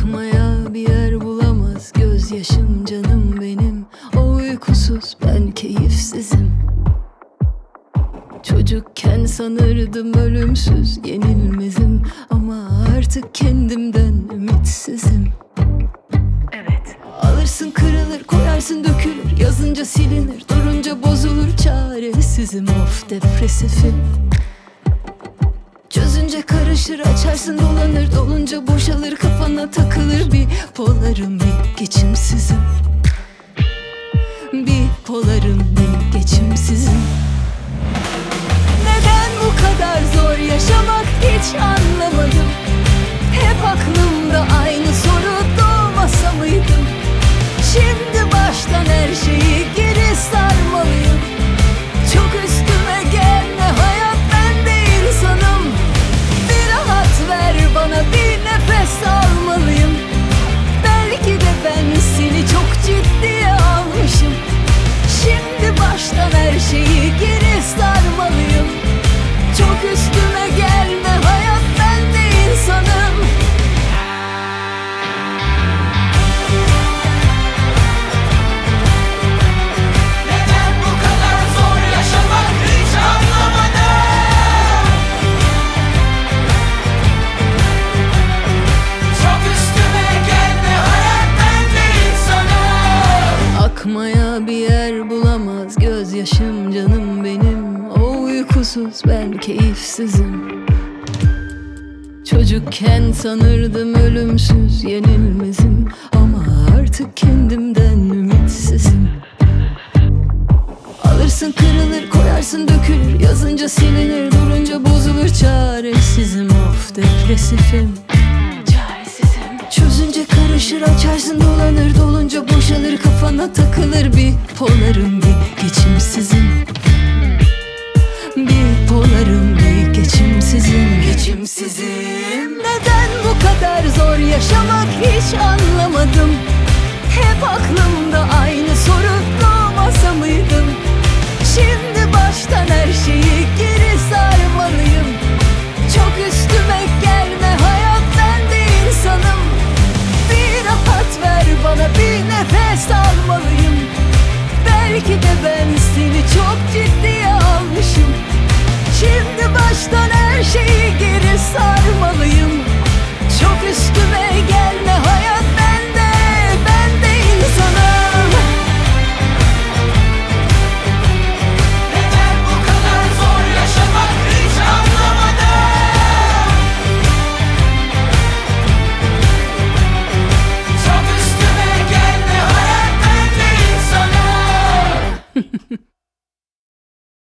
Akmaya bir yer bulamaz gözyaşım canım benim. O uykusuz ben keyifsizim. Çocukken sanırdım ölümsüz yenilmezim, ama artık kendimden ümitsizim. Evet. Alırsın kırılır, koyarsın dökülür, yazınca silinir, durunca bozulur, çaresizim, of depresifim. Çözünce karışır, açarsın dolanır, dolunca boşalır, kafana takılır, bipolarım, bir geçimsizim. Bipolarım, bir geçimsizim. Neden bu kadar zor yaşamak hiç anlamadım. Hep aklımda aynı soru, doğmasa mıydım? Şimdi baştan her şeyi geri sarmalıyım. Çok üstüme gelme hayat, ben de insanım. Bir rahat ver bana, bir nefes almalıyım. Belki de ben seni çok ciddiye almışım. Şimdi baştan her şeyi geri sarmalıyım. Çok üstüme gelme hayat, ben de insanım. Neden bu kadar zor yaşamak hiç anlamadım. Çok üstüme gelme hayat, ben de insanım. Akmaya bir yer bulamaz gözyaşım canım benim. O uykusuz ben keyifsizim. Çocukken sanırdım ölümsüz yenilmezim, ama artık kendimden ümitsizim. Alırsın kırılır, koyarsın dökülür, yazınca silinir, durunca bozulur, çaresizim, of depresifim. Çözünce karışır, açarsın dolanır, dolunca boşalır, kafana takılır, bipolarım, bir geçimsizim. Bipolarım, bir geçimsizim, geçimsizim. Neden bu kadar zor yaşamak hiç anlamadım. Hep aklımda aynı soru, doğmasa mıydım? Şimdi baştan her şeyi geri sarmalıyım. Çok üstüme gelme hayat, ben de insanım. Bir rahat ver bana, bir nefes almalıyım. Belki de ben seni çok ciddiye almışım. Şimdi baştan her şeyi geri sarmalıyım. Çok üstüme